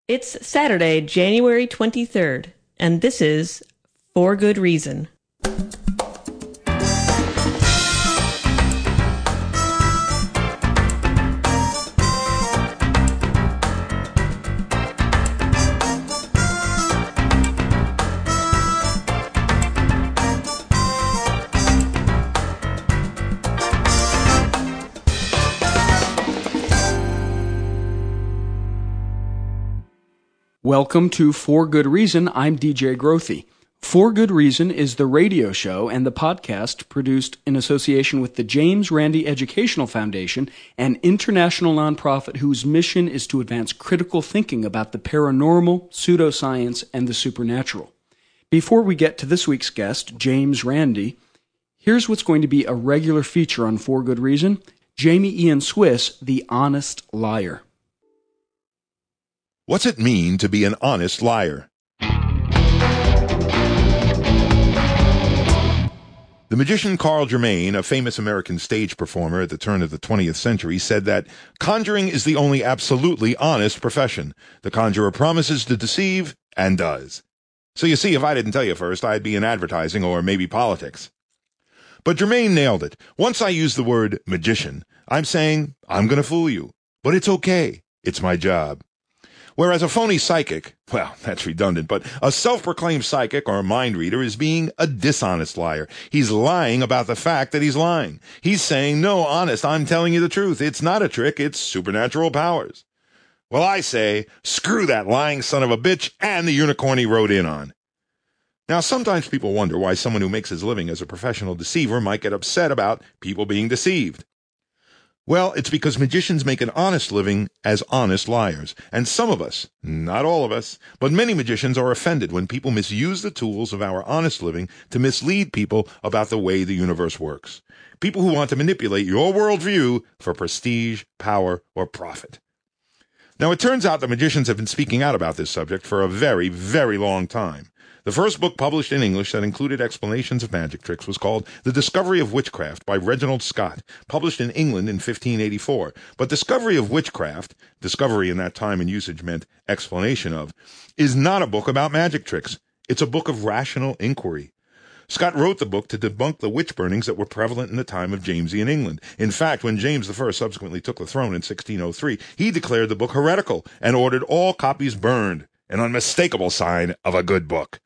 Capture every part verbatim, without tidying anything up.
It's Saturday, January twenty-third, and this is For Good Reason. Welcome to For Good Reason. I'm D J Grothy. For Good Reason is the radio show and the podcast produced in association with the James Randi Educational Foundation, an international nonprofit whose mission is to advance critical thinking about the paranormal, pseudoscience, and the supernatural. Before we get to this week's guest, James Randi, here's what's going to be a regular feature on For Good Reason: Jamie Ian Swiss, the Honest Liar. What's it mean to be an honest liar? The magician Carl Germain, a famous American stage performer at the turn of the twentieth century, said that conjuring is the only absolutely honest profession. The conjurer promises to deceive and does. So you see, if I didn't tell you first, I'd be in advertising or maybe politics. But Germain nailed it. Once I use the word magician, I'm saying I'm going to fool you. But it's okay. It's my job. Whereas a phony psychic, well, that's redundant, but a self-proclaimed psychic or mind reader is being a dishonest liar. He's lying about the fact that he's lying. He's saying, no, honest, I'm telling you the truth. It's not a trick, it's supernatural powers. Well, I say, screw that lying son of a bitch and the unicorn he rode in on. Now, sometimes people wonder why someone who makes his living as a professional deceiver might get upset about people being deceived. Well, it's because magicians make an honest living as honest liars. And some of us, not all of us, but many magicians are offended when people misuse the tools of our honest living to mislead people about the way the universe works. People who want to manipulate your worldview for prestige, power, or profit. Now, it turns out that magicians have been speaking out about this subject for a very, very long time. The first book published in English that included explanations of magic tricks was called The Discovery of Witchcraft by Reginald Scott, published in England in fifteen eighty-four. But Discovery of Witchcraft, discovery in that time and usage meant explanation of, is not a book about magic tricks. It's a book of rational inquiry. Scott wrote the book to debunk the witch burnings that were prevalent in the time of Jamesian England. In fact, when James the First subsequently took the throne in sixteen oh three, he declared the book heretical and ordered all copies burned, an unmistakable sign of a good book.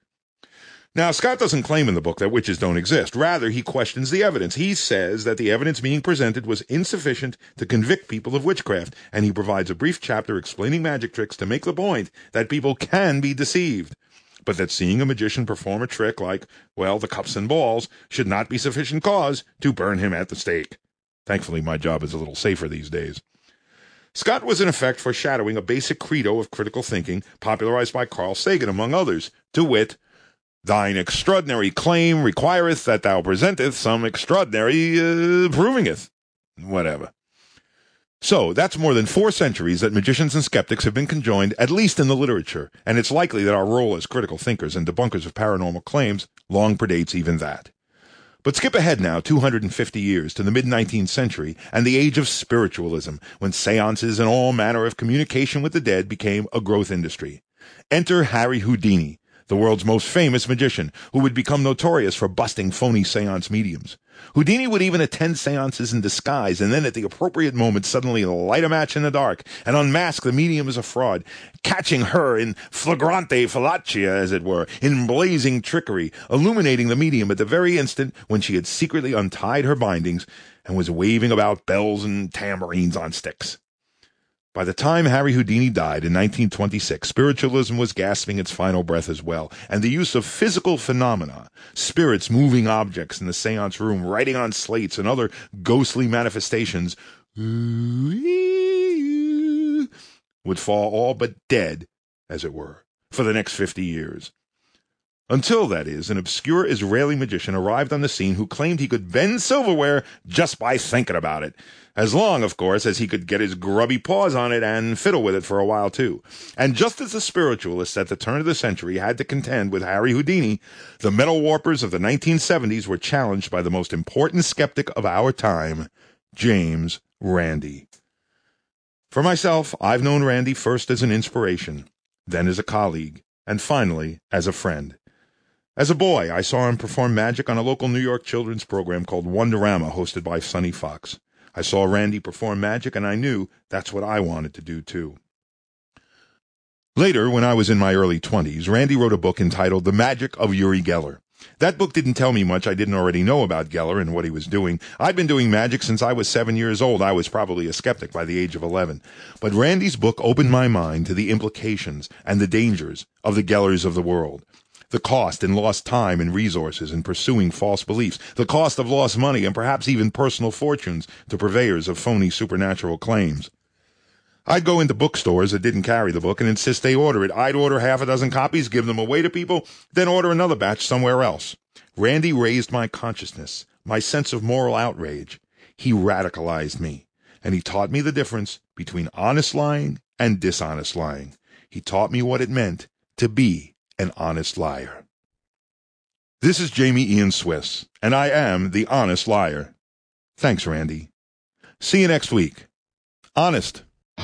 Now, Scott doesn't claim in the book that witches don't exist. Rather, he questions the evidence. He says that the evidence being presented was insufficient to convict people of witchcraft, and he provides a brief chapter explaining magic tricks to make the point that people can be deceived, but that seeing a magician perform a trick like, well, the cups and balls, should not be sufficient cause to burn him at the stake. Thankfully, my job is a little safer these days. Scott was in effect foreshadowing a basic credo of critical thinking popularized by Carl Sagan, among others, to wit, thine extraordinary claim requireth that thou presenteth some extraordinary uh, provingeth. Whatever. So, that's more than four centuries that magicians and skeptics have been conjoined, at least in the literature, and it's likely that our role as critical thinkers and debunkers of paranormal claims long predates even that. But skip ahead now two hundred fifty years to the mid-nineteenth century and the age of spiritualism, when seances and all manner of communication with the dead became a growth industry. Enter Harry Houdini, the world's most famous magician, who would become notorious for busting phony seance mediums. Houdini would even attend seances in disguise and then at the appropriate moment suddenly light a match in the dark and unmask the medium as a fraud, catching her in flagrante fallacia, as it were, in blazing trickery, illuminating the medium at the very instant when she had secretly untied her bindings and was waving about bells and tambourines on sticks. By the time Harry Houdini died in nineteen twenty-six, spiritualism was gasping its final breath as well, and the use of physical phenomena, spirits moving objects in the seance room, writing on slates, and other ghostly manifestations, would fall all but dead, as it were, for the next fifty years. Until, that is, an obscure Israeli magician arrived on the scene who claimed he could bend silverware just by thinking about it. As long, of course, as he could get his grubby paws on it and fiddle with it for a while, too. And just as the spiritualists at the turn of the century had to contend with Harry Houdini, the metal warpers of the nineteen seventies were challenged by the most important skeptic of our time, James Randi. For myself, I've known Randi first as an inspiration. then as a colleague, and finally as a friend. As a boy, I saw him perform magic on a local New York children's program called Wonderama, hosted by Sonny Fox. I saw Randy perform magic, and I knew that's what I wanted to do, too. Later, when I was in my early twenties, Randy wrote a book entitled The Magic of Uri Geller. That book didn't tell me much I didn't already know about Geller and what he was doing. I'd been doing magic since I was seven years old. I was probably a skeptic by the age of eleven. But Randy's book opened my mind to the implications and the dangers of the Gellers of the world. The cost and lost time and resources in pursuing false beliefs. The cost of lost money and perhaps even personal fortunes to purveyors of phony supernatural claims. I'd go into bookstores that didn't carry the book and insist they order it. I'd order half a dozen copies, give them away to people, then order another batch somewhere else. Randy raised my consciousness, my sense of moral outrage. He radicalized me, and he taught me the difference between honest lying and dishonest lying. He taught me what it meant to be an honest liar. This is Jamie Ian Swiss, and I am the Honest Liar. Thanks, Randy. See you next week. Honest.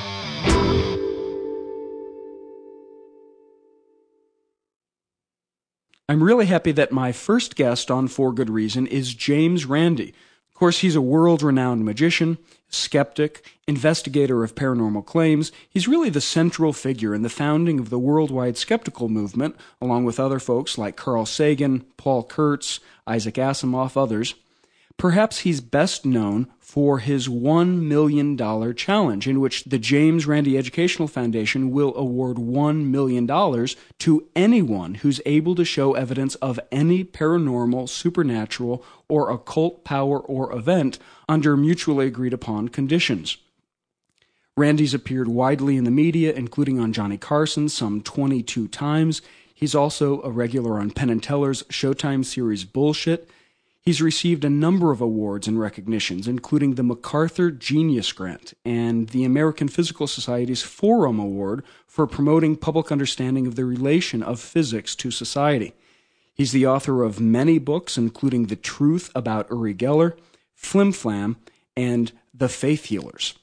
I'm really happy that my first guest on For Good Reason is James Randi. Of course, he's a world-renowned magician, skeptic, investigator of paranormal claims. He's really the central figure in the founding of the worldwide skeptical movement, along with other folks like Carl Sagan, Paul Kurtz, Isaac Asimov, others. Perhaps he's best known for his one million dollars challenge, in which the James Randi Educational Foundation will award one million dollars to anyone who's able to show evidence of any paranormal, supernatural, or occult power or event under mutually agreed-upon conditions. Randy's appeared widely in the media, including on Johnny Carson some twenty-two times. He's also a regular on Penn and Teller's Showtime series Bullshit. He's received a number of awards and recognitions, including the MacArthur Genius Grant and the American Physical Society's Forum Award for promoting public understanding of the relation of physics to society. He's the author of many books, including The Truth About Uri Geller, Flim Flam, and The Faith Healers.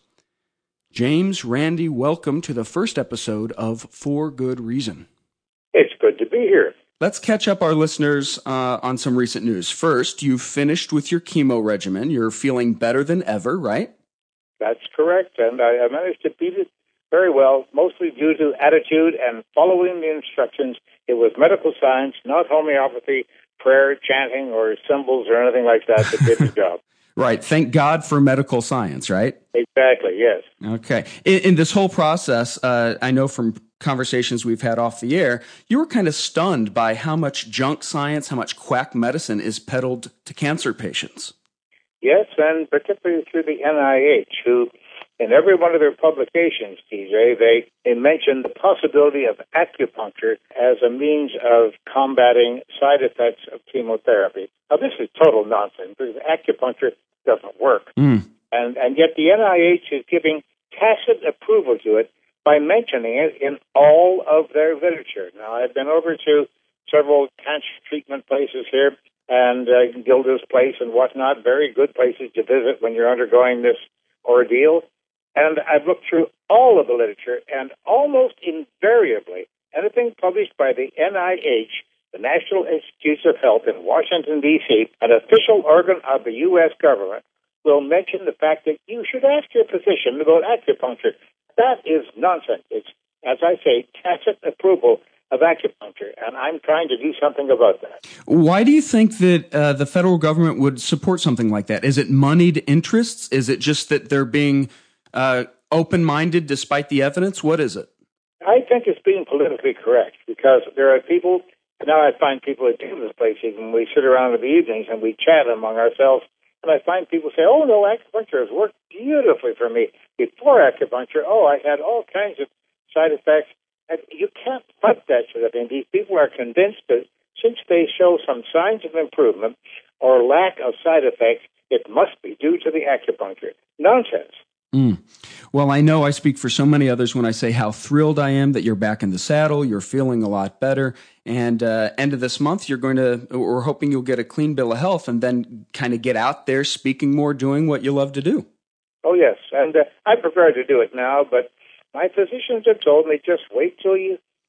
James Randi, welcome to the first episode of For Good Reason. It's good to be here. Let's catch up our listeners uh, on some recent news. First, you've finished with your chemo regimen. You're feeling better than ever, right? That's correct, and I, I managed to beat it very well, mostly due to attitude and following the instructions. It was medical science, not homeopathy, prayer, chanting, or symbols or anything like that that did the job. Right. Thank God for medical science, right? Exactly, yes. Okay. In, in this whole process, uh, I know from conversations we've had off the air, you were kind of stunned by how much junk science, how much quack medicine is peddled to cancer patients. Yes, and particularly through the N I H, who, in every one of their publications, D J, they, they mention the possibility of acupuncture as a means of combating side effects of chemotherapy. Now, this is total nonsense, because acupuncture doesn't work. Mm. And, and yet the N I H is giving tacit approval to it by mentioning it in all of their literature. Now, I've been over to several cancer treatment places here, and uh, Gilda's Place and whatnot, very good places to visit when you're undergoing this ordeal. And I've looked through all of the literature, and almost invariably, anything published by the N I H, the National Institutes of Health in Washington, D C, an official organ of the U S government, will mention the fact that you should ask your physician about acupuncture. That is nonsense. It's, as I say, tacit approval of acupuncture, and I'm trying to do something about that. Why do you think that uh, the federal government would support something like that? Is it moneyed interests? Is it just that they're being uh, open-minded despite the evidence? What is it? I think it's being politically correct, because there are people, now I find people at Gilda's Place, even we sit around in the evenings and we chat among ourselves, and I find people say, oh, no, acupuncture has worked beautifully for me. Before acupuncture, oh, I had all kinds of side effects. And you can't fight that sort of thing. These people are convinced that since they show some signs of improvement or lack of side effects, it must be due to the acupuncture. Nonsense. Mm. Well, I know I speak for so many others when I say how thrilled I am that you're back in the saddle, you're feeling a lot better, and uh, end of this month, you're going to, we're hoping you'll get a clean bill of health and then kind of get out there speaking more, doing what you love to do. Oh, yes, and uh, I prefer to do it now, but my physicians have told me just wait till you,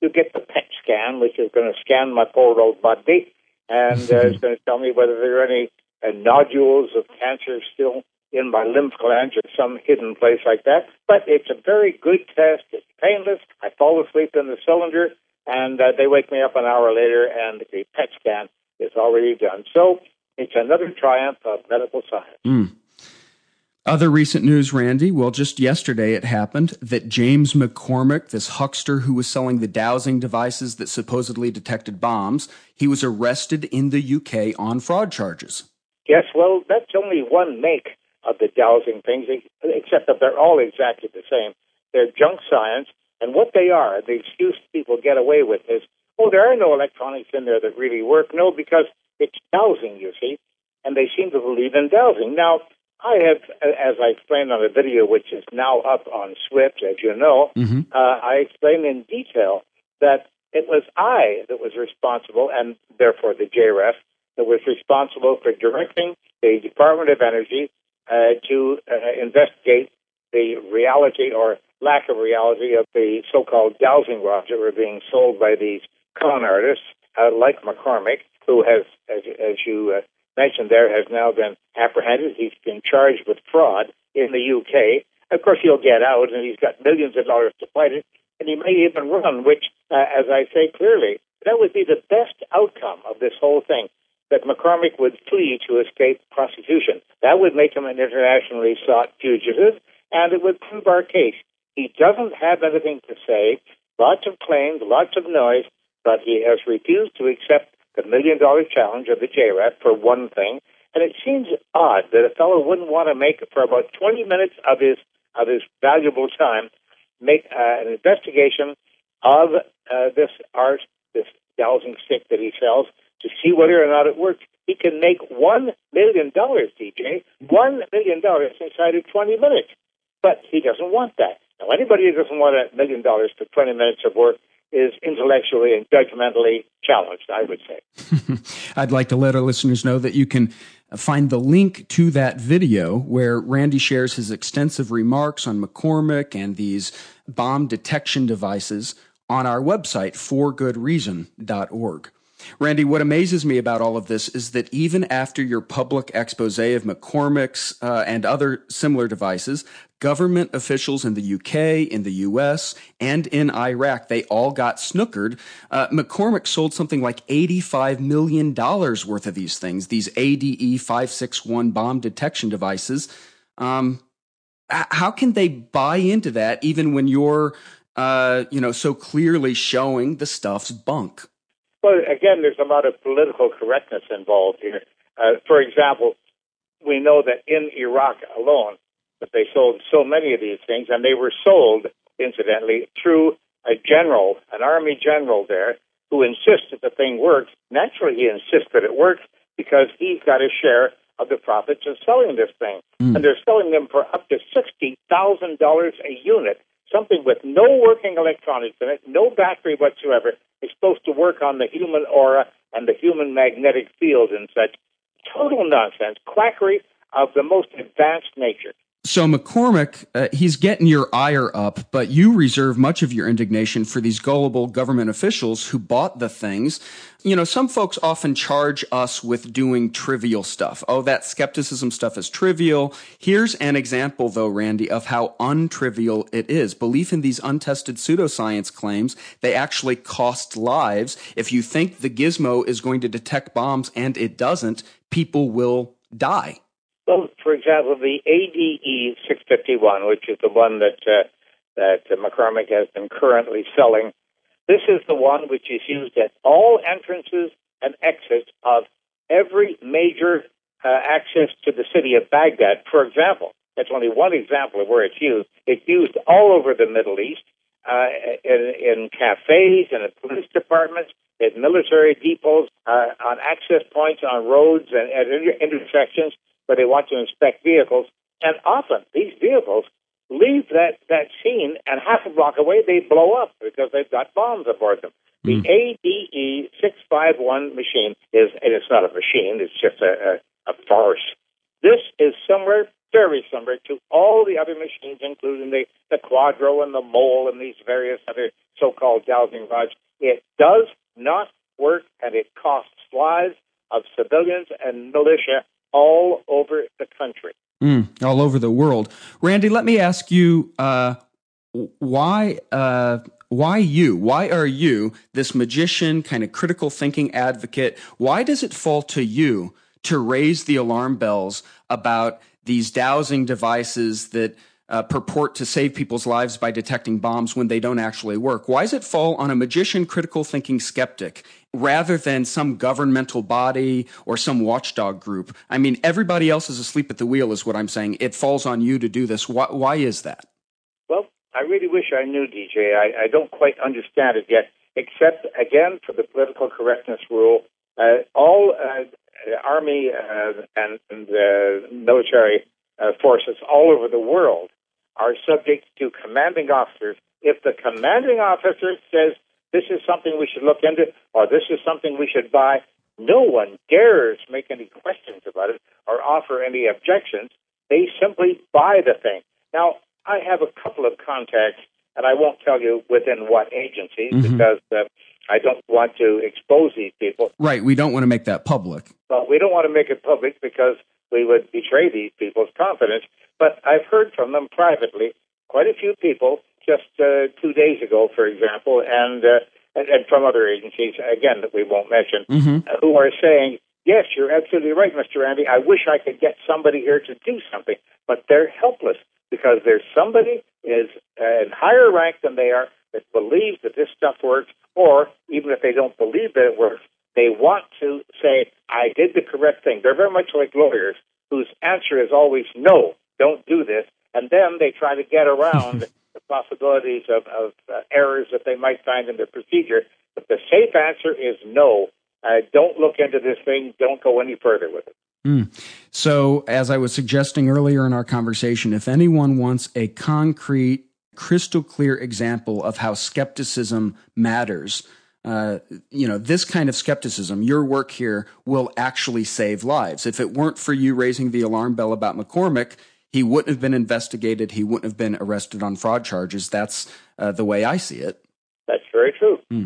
you get the P E T scan, which is going to scan my poor old body, and uh, it's going to tell me whether there are any uh, nodules of cancer still in my lymph glands or some hidden place like that. But it's a very good test. It's painless. I fall asleep in the cylinder, and uh, they wake me up an hour later, and the P E T scan is already done. So it's another triumph of medical science. Mm. Other recent news, Randy, well, just yesterday it happened that James McCormick, this huckster who was selling the dowsing devices that supposedly detected bombs, he was arrested in the U K on fraud charges. Yes, well, that's only one make of the dowsing things, except that they're all exactly the same. They're junk science, and what they are, the excuse people get away with is, oh, there are no electronics in there that really work. No, because it's dowsing, you see, and they seem to believe in dowsing. Now, I have, as I explained on a video, which is now up on Swift, as you know, mm-hmm. uh, I explained in detail that it was I that was responsible, and therefore the J R E F, that was responsible for directing the Department of Energy uh, to uh, investigate the reality or lack of reality of the so-called dowsing rods that were being sold by these con artists, uh, like McCormick, who has, as, as you uh, mentioned there, has now been apprehended. He's been charged with fraud in the U K. Of course, he'll get out, and he's got millions of dollars to fight it, and he may even run, which, uh, as I say clearly, that would be the best outcome of this whole thing, that McCormick would flee to escape prosecution. That would make him an internationally sought fugitive, and it would prove our case. He doesn't have anything to say, lots of claims, lots of noise, but he has refused to accept the million-dollar challenge of the J R E F for one thing, and it seems odd that a fellow wouldn't want to make, for about twenty minutes of his of his valuable time, make uh, an investigation of uh, this art, this dowsing stick that he sells, to see whether or not it works. He can make one million dollars, D J, one million dollars inside of twenty minutes, but he doesn't want that. Now, anybody who doesn't want a million dollars for twenty minutes of work is intellectually and judgmentally challenged, I would say. I'd like to let our listeners know that you can find the link to that video where Randy shares his extensive remarks on McCormick and these bomb detection devices on our website, for good reason dot org. Randy, what amazes me about all of this is that even after your public expose of McCormick's uh, and other similar devices, government officials in the U K, in the U S, and in Iraq, they all got snookered. Uh, McCormick sold something like eighty-five million dollars worth of these things, these A D E five sixty-one bomb detection devices. Um, how can they buy into that even when you're, uh, you know, so clearly showing the stuff's bunk? Well, again, there's a lot of political correctness involved here. Uh, for example, we know that in Iraq alone, that they sold so many of these things, and they were sold, incidentally, through a general, an army general there, who insists that the thing works. Naturally, he insists that it works because he's got a share of the profits of selling this thing. Mm. And they're selling them for up to sixty thousand dollars a unit, something with no working electronics in it, no battery whatsoever. It's supposed to work on the human aura and the human magnetic field and such. Total nonsense, quackery of the most advanced nature. So McCormick, uh, he's getting your ire up, but you reserve much of your indignation for these gullible government officials who bought the things. You know, some folks often charge us with doing trivial stuff. Oh, that skepticism stuff is trivial. Here's an example, though, Randy, of how untrivial it is. Belief in these untested pseudoscience claims, they actually cost lives. If you think the gizmo is going to detect bombs and it doesn't, people will die. Well, for example, the A D E six fifty-one, which is the one that uh, that uh, McCormick has been currently selling, this is the one which is used at all entrances and exits of every major uh, access to the city of Baghdad. For example, that's only one example of where it's used. It's used all over the Middle East, uh, in, in cafes and in police departments, at military depots, uh, on access points on roads and at inter- intersections, where they want to inspect vehicles, and often these vehicles leave that, that scene, and half a block away they blow up because they've got bombs aboard them. Mm. The A D E six fifty-one machine is, and it's not a machine, it's just a, a, a farce. This is somewhere very similar to all the other machines, including the, the Quadro and the Mole and these various other so-called dowsing rods. It does not work, and it costs lives of civilians and militia all over the country. Mm, all over the world. Randy, let me ask you, uh, why, uh, why you? Why are you, this magician, kind of critical thinking advocate, why does it fall to you to raise the alarm bells about these dowsing devices that uh, purport to save people's lives by detecting bombs when they don't actually work? Why does it fall on a magician, critical thinking skeptic rather than some governmental body or some watchdog group? I mean, everybody else is asleep at the wheel is what I'm saying. It falls on you to do this. Why, why is that? Well, I really wish I knew, D J. I, I don't quite understand it yet, except, again, for the political correctness rule. Uh, all uh, Army uh, and, and uh, military uh, forces all over the world are subject to commanding officers. If the commanding officer says this is something we should look into or this is something we should buy, no one dares make any questions about it or offer any objections. They simply buy the thing. Now, I have a couple of contacts, and I won't tell you within what agencies mm-hmm. because uh, I don't want to expose these people. Right, we don't want to make that public. But we don't want to make it public because we would betray these people's confidence. But I've heard from them privately, quite a few people, just uh, two days ago, for example, and, uh, and and from other agencies, again, that we won't mention, mm-hmm. uh, who are saying, yes, you're absolutely right, Mister Randy, I wish I could get somebody here to do something, but they're helpless because there's somebody is uh, in higher rank than they are that believes that this stuff works, or even if they don't believe that it works, they want to say, I did the correct thing. They're very much like lawyers whose answer is always no, don't do this, and then they try to get around the possibilities of, of uh, errors that they might find in the procedure. But the safe answer is no. Uh, don't look into this thing. Don't go any further with it. Mm. So, as I was suggesting earlier in our conversation, if anyone wants a concrete, crystal clear example of how skepticism matters, uh, you know, this kind of skepticism, your work here will actually save lives. If it weren't for you raising the alarm bell about McCormick, he wouldn't have been investigated. He wouldn't have been arrested on fraud charges. That's uh, the way I see it. That's very true. Mm.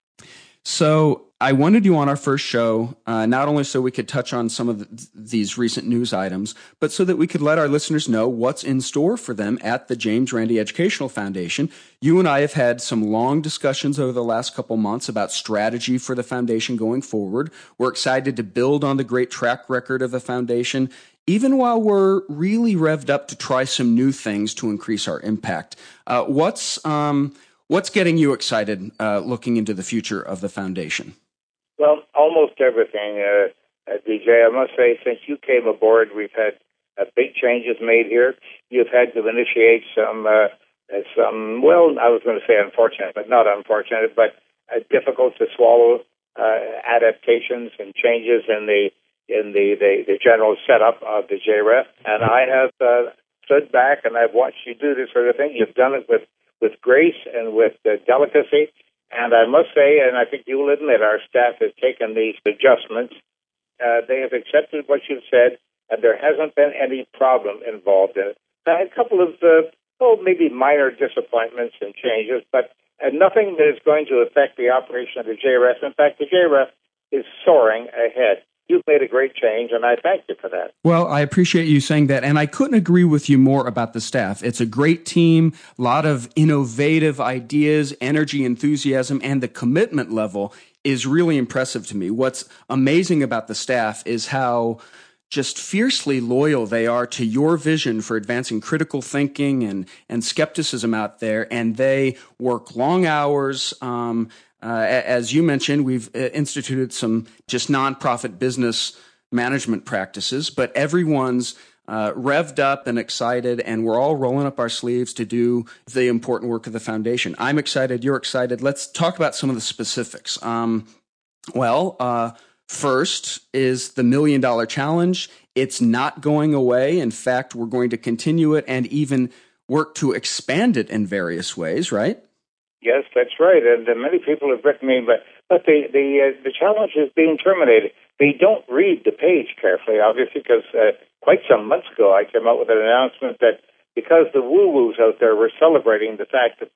So I wanted you on our first show, uh, not only so we could touch on some of the, these recent news items, but so that we could let our listeners know what's in store for them at the James Randi Educational Foundation. You and I have had some long discussions over the last couple months about strategy for the foundation going forward. We're excited to build on the great track record of the foundation, even while we're really revved up to try some new things to increase our impact. Uh, what's um, what's getting you excited uh, looking into the future of the foundation? Well, almost everything, uh, uh, D J. I must say, since you came aboard, we've had uh, big changes made here. You've had to initiate some, uh, some. Well, I was going to say unfortunate, but not unfortunate, but uh, difficult to swallow uh, adaptations and changes in the in the, the, the general setup of the J R E F. And I have uh, stood back and I've watched you do this sort of thing. You've done it with, with grace and with uh, delicacy. And I must say, and I think you will admit, our staff has taken these adjustments. Uh, they have accepted what you've said, and there hasn't been any problem involved in it. I had a couple of, uh, oh, maybe minor disappointments and changes, but uh, nothing that is going to affect the operation of the J R E F. In fact, the J R E F is soaring ahead. You've made a great change, and I thank you for that. Well, I appreciate you saying that, and I couldn't agree with you more about the staff. It's a great team, a lot of innovative ideas, energy, enthusiasm, and the commitment level is really impressive to me. What's amazing about the staff is how just fiercely loyal they are to your vision for advancing critical thinking and, and skepticism out there, and they work long hours. Um, Uh, as you mentioned, we've instituted some just nonprofit business management practices, but everyone's uh, revved up and excited, and we're all rolling up our sleeves to do the important work of the foundation. I'm excited. You're excited. Let's talk about some of the specifics. Um, well, uh, first is the Million Dollar Challenge. It's not going away. In fact, we're going to continue it and even work to expand it in various ways, right? Yes, that's right, and uh, many people have written me, but but the the uh, the challenge is being terminated. They don't read the page carefully, obviously, because uh, quite some months ago I came out with an announcement that because the woo-woos out there were celebrating the fact that the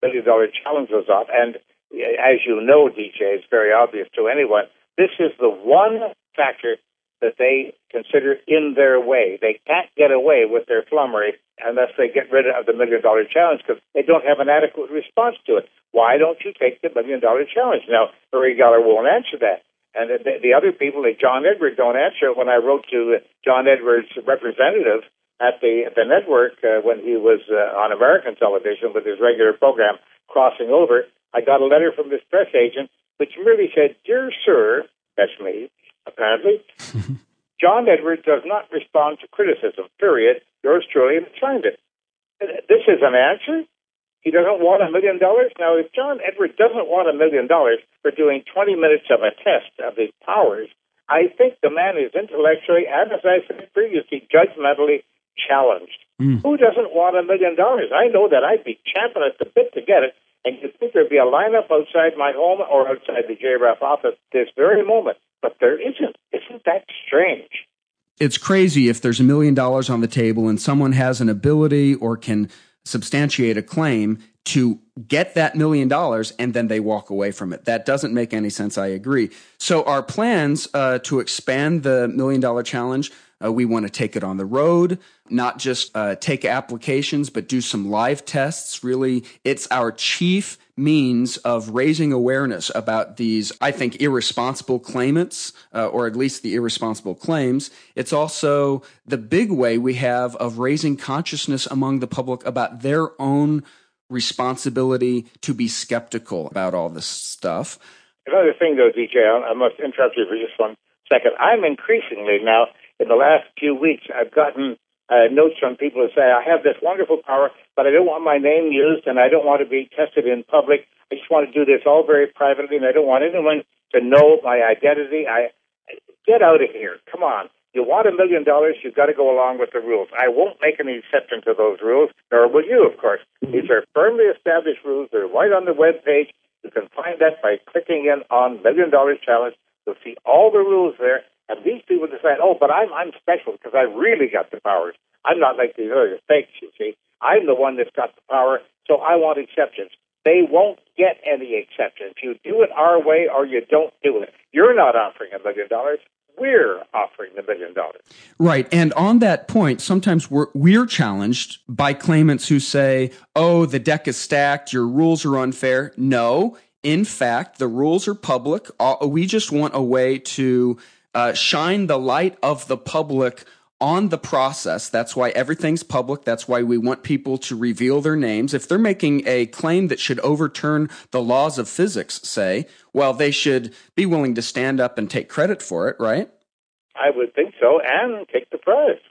million dollar challenge was off. And as you know, D J, it's very obvious to anyone, this is the one factor that they consider in their way. They can't get away with their flummery unless they get rid of the million dollar challenge because they don't have an adequate response to it. Why don't you take the million dollar challenge? Now, Uri Geller won't answer that. And the, the other people, like John Edwards, don't answer it. When I wrote to John Edwards' representative at the, at the network uh, when he was uh, on American television with his regular program crossing over, I got a letter from this press agent which merely said, "Dear sir," that's me, apparently, "John Edwards does not respond to criticism, period. Yours truly," and signed it. This is an answer? He doesn't want a million dollars? Now, if John Edwards doesn't want a million dollars for doing twenty minutes of a test of his powers, I think the man is intellectually, and as I said previously, judgmentally challenged. Mm. Who doesn't want a million dollars? I know that I'd be champing at the bit to get it, and you'd think there'd be a lineup outside my home or outside the J R A F office this very moment, but there isn't. Isn't that strange? It's crazy if there's a million dollars on the table and someone has an ability or can substantiate a claim to get that million dollars and then they walk away from it. That doesn't make any sense. I agree. So our plans uh, to expand the million dollar challenge, uh, we want to take it on the road, not just uh, take applications, but do some live tests. Really, it's our chief means of raising awareness about these, I think, irresponsible claimants, uh, or at least the irresponsible claims. It's also the big way we have of raising consciousness among the public about their own responsibility to be skeptical about all this stuff. Another thing, though, D J, I must interrupt you for just one second. I'm increasingly now, in the last few weeks, I've gotten Uh, notes from people who say, "I have this wonderful power, but I don't want my name used and I don't want to be tested in public. I just want to do this all very privately and I don't want anyone to know my identity." I Get out of here. Come on. You want a million dollars, you've got to go along with the rules. I won't make any exception to those rules, nor will you, of course. These are firmly established rules. They're right on the web page. You can find that by clicking in on Million Dollar Challenge. You'll see all the rules there. And these people decide, "Oh, but I'm I'm special because I really got the powers. I'm not like these other fakes, you see. I'm the one that's got the power, so I want exceptions." They won't get any exceptions. You do it our way or you don't do it. You're not offering a million dollars. We're offering the million dollars. Right. And on that point, sometimes we're, we're challenged by claimants who say, "Oh, the deck is stacked. Your rules are unfair." No, in fact, the rules are public. We just want a way to Uh, shine the light of the public on the process. That's why everything's public. That's why we want people to reveal their names. If they're making a claim that should overturn the laws of physics, say, well, they should be willing to stand up and take credit for it, right? I would think so, and take the prize.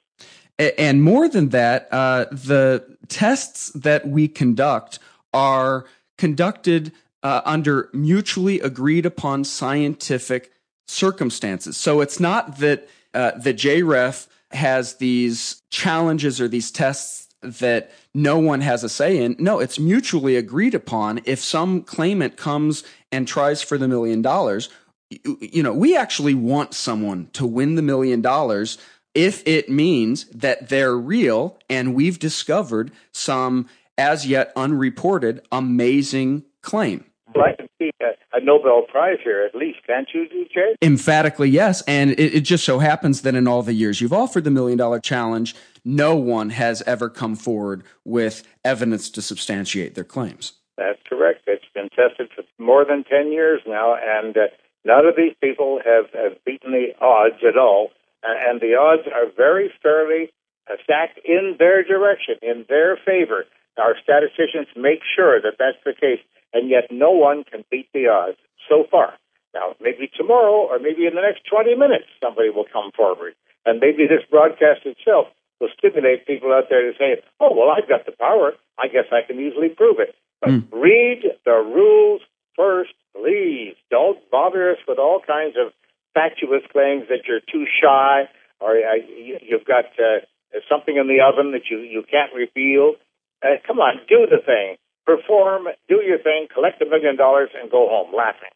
And more than that, uh, the tests that we conduct are conducted uh, under mutually agreed upon scientific circumstances. So it's not that uh, the J R E F has these challenges or these tests that no one has a say in. No, it's mutually agreed upon. If some claimant comes and tries for the million dollars, you, you know, we actually want someone to win the million dollars if it means that they're real and we've discovered some as yet unreported amazing claim. Well, I can see a, a Nobel Prize here at least, can't you, D J? Emphatically, yes. And it, it just so happens that in all the years you've offered the Million Dollar Challenge, no one has ever come forward with evidence to substantiate their claims. That's correct. It's been tested for more than ten years now, and uh, none of these people have, have beaten the odds at all. Uh, and the odds are very fairly uh, stacked in their direction, in their favor. Our statisticians make sure that that's the case. And yet no one can beat the odds so far. Now, maybe tomorrow or maybe in the next twenty minutes, somebody will come forward. And maybe this broadcast itself will stimulate people out there to say, "Oh, well, I've got the power. I guess I can easily prove it." But mm. read the rules first, please. Don't bother us with all kinds of fatuous claims that you're too shy or uh, you, you've got uh, something in the oven that you, you can't reveal. Uh, come on, do the thing. Perform, do your thing, collect a million dollars, and go home laughing.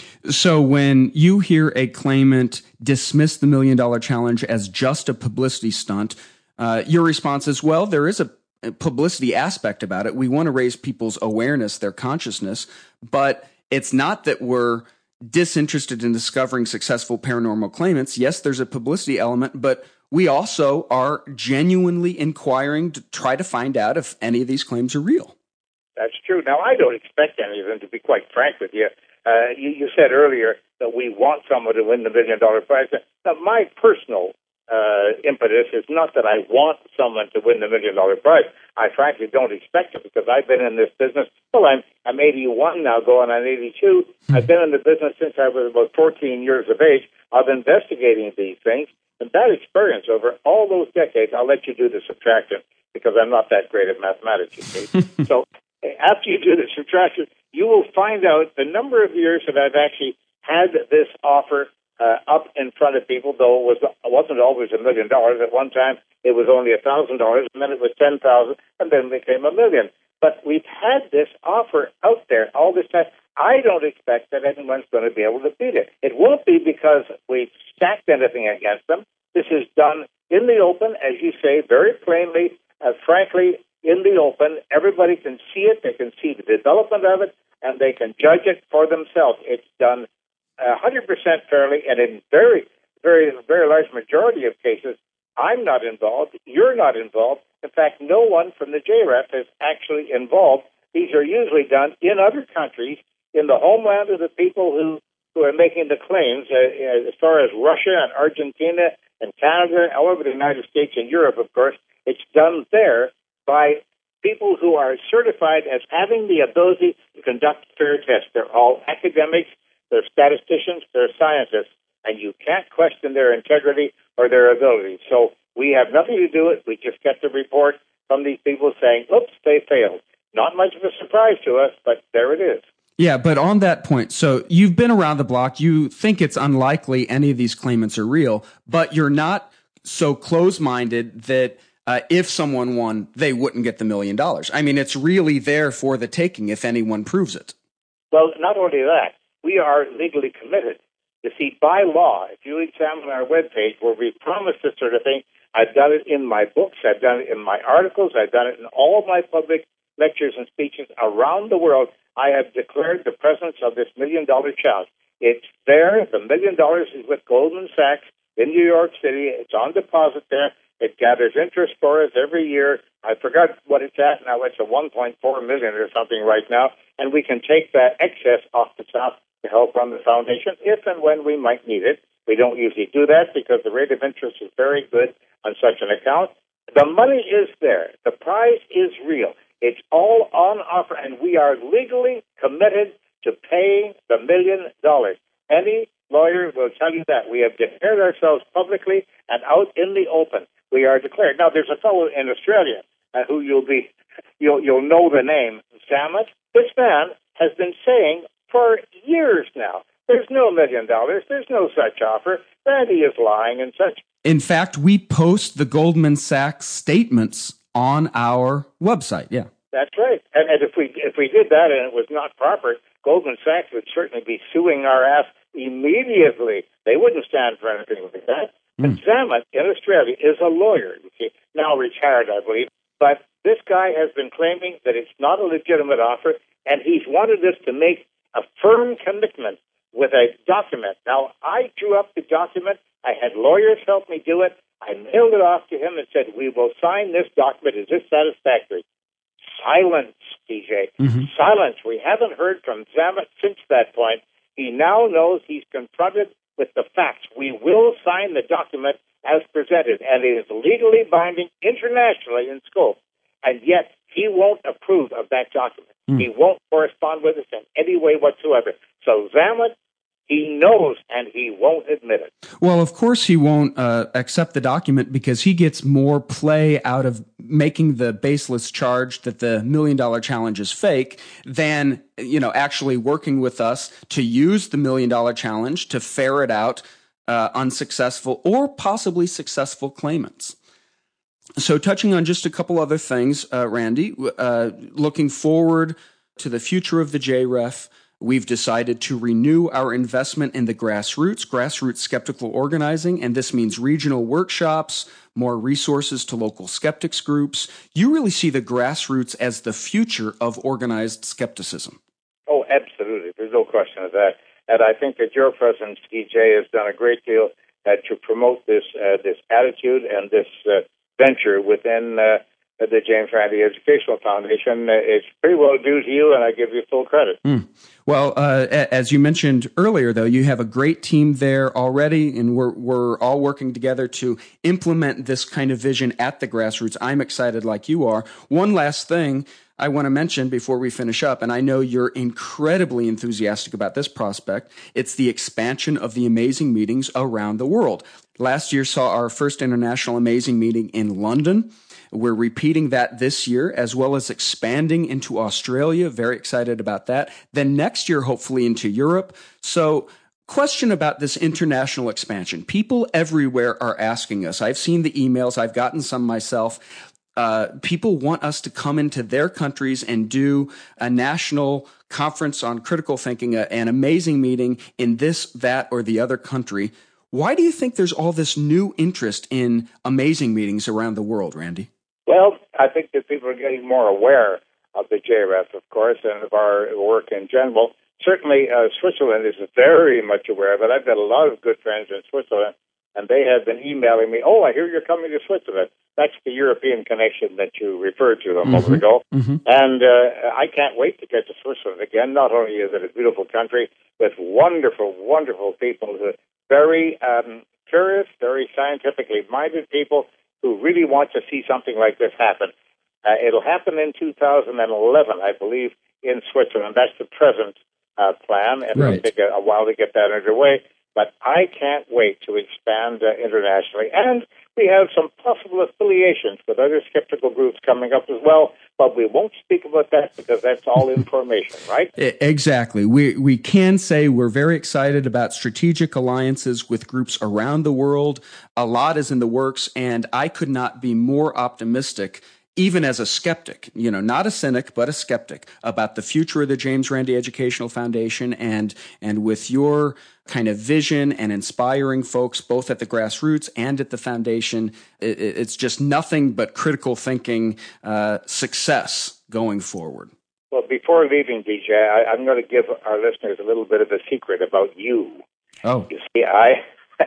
So when you hear a claimant dismiss the Million Dollar Challenge as just a publicity stunt, uh, your response is, well, there is a publicity aspect about it. We want to raise people's awareness, their consciousness, but it's not that we're disinterested in discovering successful paranormal claimants. Yes, there's a publicity element, but we also are genuinely inquiring to try to find out if any of these claims are real. That's true. Now, I don't expect any of them, to be quite frank with you. Uh, you, you said earlier that we want someone to win the million dollar prize. Now, my personal uh, impetus is not that I want someone to win the million dollar prize. I frankly don't expect it because I've been in this business. Well, I'm I'm eighty-one now, going on eighty-two. I've been in the business since I was about fourteen years of age. I've been investigating these things, and that experience over all those decades, I'll let you do the subtraction because I'm not that great at mathematics, you see. So after you do the subtraction, you will find out the number of years that I've actually had this offer uh, up in front of people, though it, was, it wasn't always a million dollars. At one time, it was only a thousand dollars, and then it was ten thousand, and then it became a million. But we've had this offer out there all this time. I don't expect that anyone's going to be able to beat it. It won't be because we've stacked anything against them. This is done in the open, as you say, very plainly, uh, frankly, in the open. Everybody can see it. They can see the development of it, and they can judge it for themselves. It's done one hundred percent fairly, and in very, very, very large majority of cases, I'm not involved. You're not involved. In fact, no one from the J R E F is actually involved. These are usually done in other countries, in the homeland of the people who, who are making the claims, uh, as far as Russia and Argentina and Canada, all over the United States and Europe, of course. It's done there by people who are certified as having the ability to conduct fair tests. They're all academics, they're statisticians, they're scientists, and you can't question their integrity or their ability. So we have nothing to do with it. We just get the report from these people saying, oops, they failed. Not much of a surprise to us, but there it is. Yeah, but on that point, so you've been around the block. You think it's unlikely any of these claimants are real, but you're not so close-minded that uh, if someone won, they wouldn't get the million dollars. I mean, it's really there for the taking if anyone proves it. Well, not only that, we are legally committed. You see, by law, if you examine our webpage where we promise this sort of thing, I've done it in my books, I've done it in my articles, I've done it in all of my public lectures and speeches around the world. I have declared the presence of this million-dollar challenge. It's there. The million dollars is with Goldman Sachs in New York City. It's on deposit there. It gathers interest for us every year. I forgot what it's at now. It's a one point four million dollars or something right now, and we can take that excess off the top to help run the foundation if and when we might need it. We don't usually do that because the rate of interest is very good on such an account. The money is there. The prize is real. It's all on offer, and we are legally committed to paying the million dollars. Any lawyer will tell you that. We have declared ourselves publicly and out in the open. We are declared. Now, there's a fellow in Australia uh, who you'll be, you'll you'll know the name, Zammit. This man has been saying for years now, there's no million dollars, there's no such offer. Randy is lying and such. In fact, we post the Goldman Sachs statements on our website. Yeah, that's right. And, and if we if we did that and it was not proper, Goldman Sachs would certainly be suing our ass immediately. They wouldn't stand for anything like that. Mm. But Zammit in Australia is a lawyer, you see, now retired, I believe. But this guy has been claiming that it's not a legitimate offer, and he's wanted us to make a firm commitment with a document. Now, I drew up the document. I had lawyers help me do it. I mailed it off to him and said, we will sign this document. Is this satisfactory? Silence, D J. Mm-hmm. Silence. We haven't heard from Zammit since that point. He now knows he's confronted with the facts. We will sign the document as presented, and it is legally binding internationally in scope. And yet, he won't approve of that document. Mm. He won't correspond with us in any way whatsoever. So Zammit, he knows, and he won't admit it. Well, of course he won't uh, accept the document because he gets more play out of making the baseless charge that the million-dollar challenge is fake than, you know, actually working with us to use the million-dollar challenge to ferret out uh, unsuccessful or possibly successful claimants. So touching on just a couple other things, uh, Randy, uh, looking forward to the future of the J R E F, we've decided to renew our investment in the grassroots, grassroots skeptical organizing, and this means regional workshops, more resources to local skeptics groups. You really see the grassroots as the future of organized skepticism. Oh, absolutely. There's no question of that. And I think that your president, D J, has done a great deal uh, to promote this uh, this attitude and this uh, venture within uh, the James Randi Educational Foundation. Uh, it's pretty well due to you, and I give you full credit. Mm. Well, uh, as you mentioned earlier, though, you have a great team there already, and we're we're all working together to implement this kind of vision at the grassroots. I'm excited like you are. One last thing I want to mention before we finish up, and I know you're incredibly enthusiastic about this prospect. It's the expansion of the Amazing Meetings around the world. Last year saw our first international Amazing Meeting in London. We're repeating that this year, as well as expanding into Australia. Very excited about that. Then next year, hopefully into Europe. So, question about this international expansion. People everywhere are asking us. I've seen the emails. I've gotten some myself. Uh, people want us to come into their countries and do a national conference on critical thinking, a, an amazing meeting in this, that, or the other country. Why do you think there's all this new interest in amazing meetings around the world, Randy? Well, I think that people are getting more aware of the J R E F, of course, and of our work in general. Certainly, uh, Switzerland is very much aware of it. I've got a lot of good friends in Switzerland, and they have been emailing me, oh, I hear you're coming to Switzerland. That's the European connection that you referred to a moment mm-hmm. ago. Mm-hmm. And uh, I can't wait to get to Switzerland again. Not only is it a beautiful country with wonderful, wonderful people, very um, curious, very scientifically minded people who really want to see something like this happen. Uh, it'll happen in two thousand eleven, I believe, in Switzerland. That's the present uh, plan, and right. it'll take a, a while to get that underway. But I can't wait to expand uh, internationally. And we have some possible affiliations with other skeptical groups coming up as well, but we won't speak about that because that's all information, right? Exactly. We we can say we're very excited about strategic alliances with groups around the world. A lot is in the works, and I could not be more optimistic, even as a skeptic, you know, not a cynic, but a skeptic, about the future of the James Randi Educational Foundation. And and with your kind of vision and inspiring folks, both at the grassroots and at the foundation, it, it's just nothing but critical thinking uh, success going forward. Well, before leaving, D J, I, I'm going to give our listeners a little bit of a secret about you. Oh. You see, I...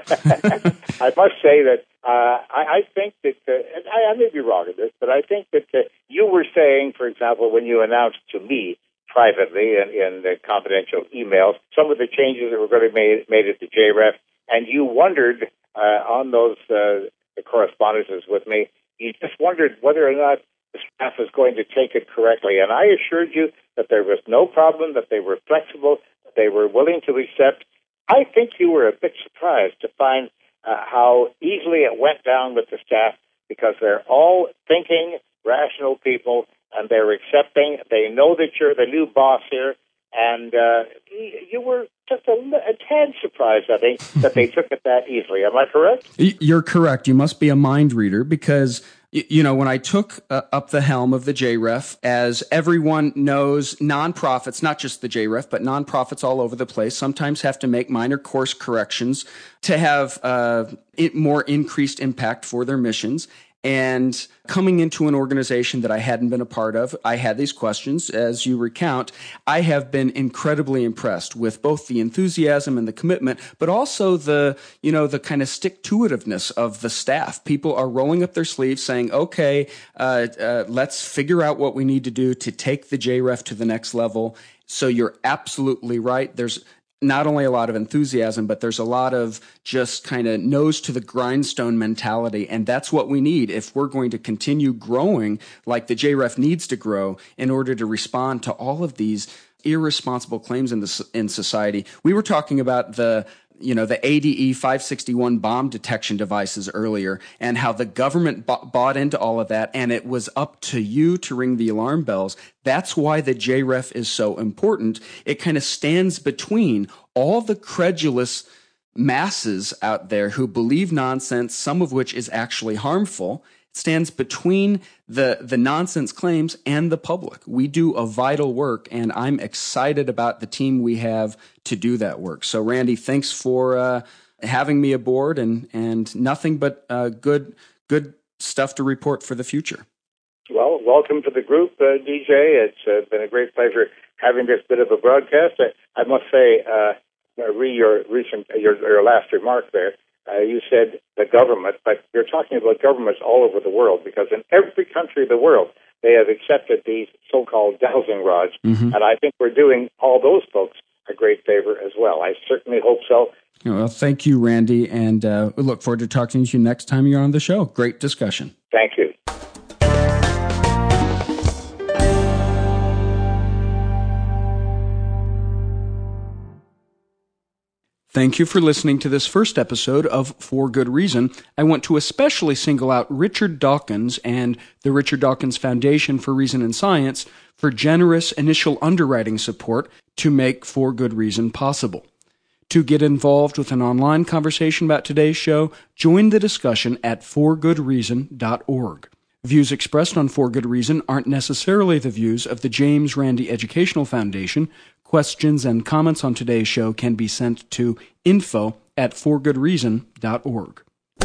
I must say that uh, I, I think that, uh, and I, I may be wrong in this, but I think that uh, you were saying, for example, when you announced to me privately in, in the confidential emails some of the changes that were going to be made, made at the J R E F, and you wondered uh, on those uh, the correspondences with me, you just wondered whether or not the staff was going to take it correctly. And I assured you that there was no problem, that they were flexible, that they were willing to accept. I think you were a bit surprised to find uh, how easily it went down with the staff because they're all thinking, rational people, and they're accepting. They know that you're the new boss here, and uh, you were just a, a tad surprised, I think, that they took it that easily. Am I correct? You're correct. You must be a mind reader because, you know, when I took uh, up the helm of the J R E F, as everyone knows, nonprofits, not just the J R E F, but nonprofits all over the place, sometimes have to make minor course corrections to have uh, it more increased impact for their missions. And coming into an organization that I hadn't been a part of, I had these questions. As you recount, I have been incredibly impressed with both the enthusiasm and the commitment, but also the, you know, the kind of stick-to-itiveness of the staff. People are rolling up their sleeves saying, okay, uh, uh, let's figure out what we need to do to take the J R E F to the next level. So you're absolutely right. There's not only a lot of enthusiasm, but there's a lot of just kind of nose to the grindstone mentality. And that's what we need if we're going to continue growing like the J R E F needs to grow in order to respond to all of these irresponsible claims in the in society. We were talking about the you know, the A D E five sixty-one bomb detection devices earlier and how the government b- bought into all of that and it was up to you to ring the alarm bells. That's why the J R E F is so important. It kind of stands between all the credulous masses out there who believe nonsense, some of which is actually harmful, stands between the, the nonsense claims and the public. We do a vital work, and I'm excited about the team we have to do that work. So, Randy, thanks for uh, having me aboard, and, and nothing but uh, good good stuff to report for the future. Well, welcome to the group, uh, D J. It's uh, been a great pleasure having this bit of a broadcast. I, I must say, uh, re your recent your, your last remark there. Uh, you said the government, but you're talking about governments all over the world, because in every country of the world, they have accepted these so-called dowsing rods. Mm-hmm. And I think we're doing all those folks a great favor as well. I certainly hope so. Well, thank you, Randy, and uh, we look forward to talking to you next time you're on the show. Great discussion. Thank you. Thank you for listening to this first episode of For Good Reason. I want to especially single out Richard Dawkins and the Richard Dawkins Foundation for Reason and Science for generous initial underwriting support to make For Good Reason possible. To get involved with an online conversation about today's show, join the discussion at for good reason dot org. Views expressed on For Good Reason aren't necessarily the views of the James Randi Educational Foundation. Questions and comments on today's show can be sent to info at for good reason dot org.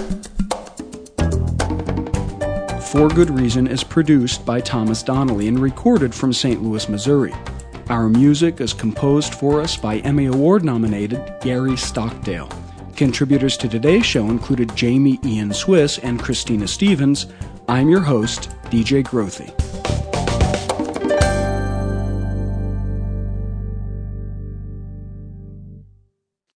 For Good Reason is produced by Thomas Donnelly and recorded from Saint Louis, Missouri. Our music is composed for us by Emmy Award-nominated Gary Stockdale. Contributors to today's show included Jamie Ian Swiss and Christina Stevens. I'm your host, D J Grothe.